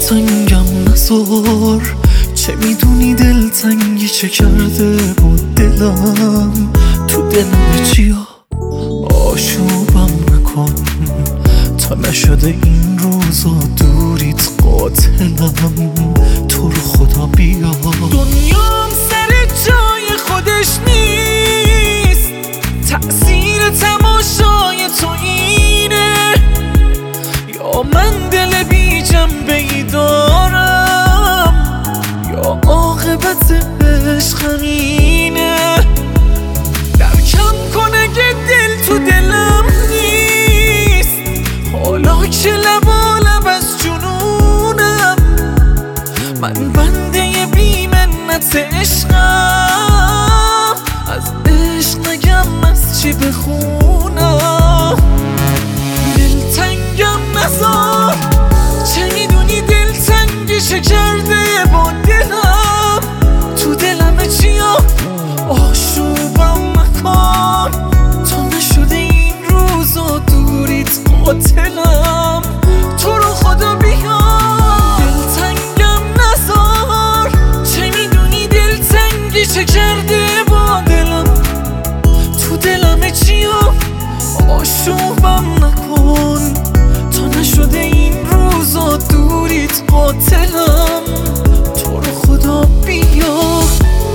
دلتنگم نذار، چه میدونی دلتنگی چه کرده با دلم. تو دلم چیا آشوبم نکن، تا نشده این روزا دوریت قاتلم. تو رو خدا بیا. دنیام سر جای خودش نیست، تأثیر تماشای تو اینه، یا من دل بی جنبه ای دارم، یا عاقبت عشق همینه. درکم کن اگه دل تو دلم نیست، حالا که لبالب از جنونم. من بنده بی منت عشقم، از عشق نگم از چی بخونم. دلتنگم نذار، چه میدونی دلتنگی چه کرده با دلم. تو دلم چیا آشوبم نکن، تا نشده این روزا دوریت قاتلم. تو رو خدا بیا. دلتنگم نذار، چه میدونی دلتنگی چه کرده با دلم. تو دلم چیا آشوبم نکن، تا نشده این روزا دوریت قاتلم. تو رو خدا بیا.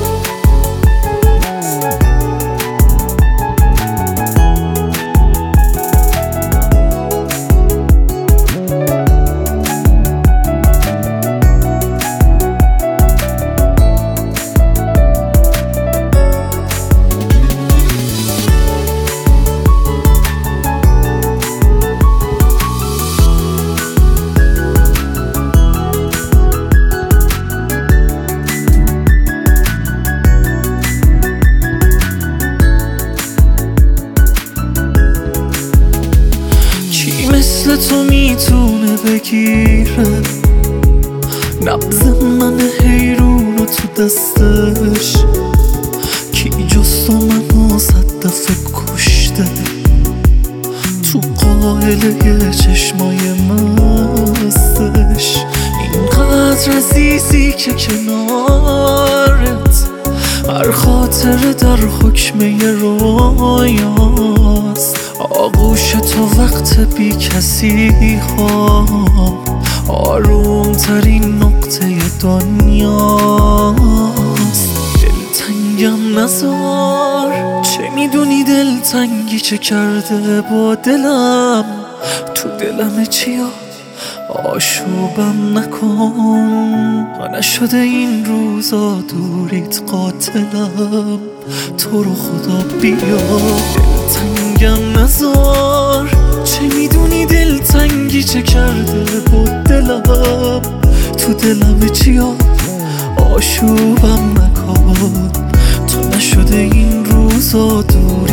مثل تو میتونه بگیره نبض من حیرون تو دستش، کی جز تو منو 100 دفعه کشته. تو قائله چشمای مستش، اینقدر عزیزی که کنارت هر خاطره در حکمه رویاست. آغوش تو وقت بی کسی خواب، آروم ترین نقطه دنیاست. دلتنگم نذار، چه میدونی دلتنگی چه کرده با دلم. تو دلم چیا آشوبم نکن، تا نشده این روزا دوریت قاتلم. تو رو خدا بیا. دلتنگم نذار، چه میدونی دلتنگی چه کرده با دلم. تو دلم چیا آشوبم نکن، تا نشده این روزا دوریت